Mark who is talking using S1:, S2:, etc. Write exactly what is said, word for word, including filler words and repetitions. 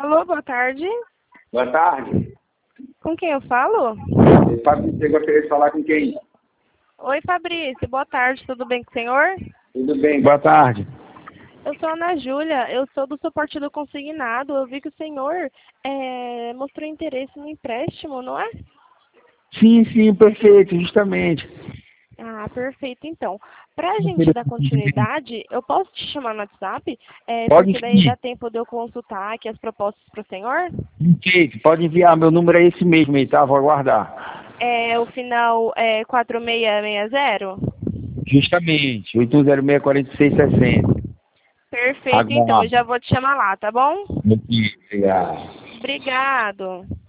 S1: Alô, boa tarde.
S2: Boa tarde.
S1: Com quem eu falo?
S2: Fabrício, você gostaria de falar com quem?
S1: Oi, Fabrício. Boa tarde. Tudo bem com o senhor?
S2: Tudo bem, boa tarde.
S1: Eu sou a Ana Júlia. Eu sou do suporte do consignado. Eu vi que o senhor é, mostrou interesse no empréstimo, não é?
S2: Sim, sim, perfeito, justamente.
S1: Ah, perfeito. Então, para a gente dar continuidade, eu posso te chamar no WhatsApp? É,
S2: Pode
S1: porque daí
S2: sim.
S1: dá tempo de eu consultar aqui as propostas para o senhor?
S2: Ok, pode enviar, meu número é esse mesmo aí, tá? Vou aguardar.
S1: É, o final é quatro seis seis zero?
S2: Justamente, oito um zero seis, quatro seis seis zero.
S1: Perfeito, então. Eu
S2: Aguardo.
S1: já vou te chamar lá, tá bom?
S2: Ok, obrigado.
S1: Obrigado.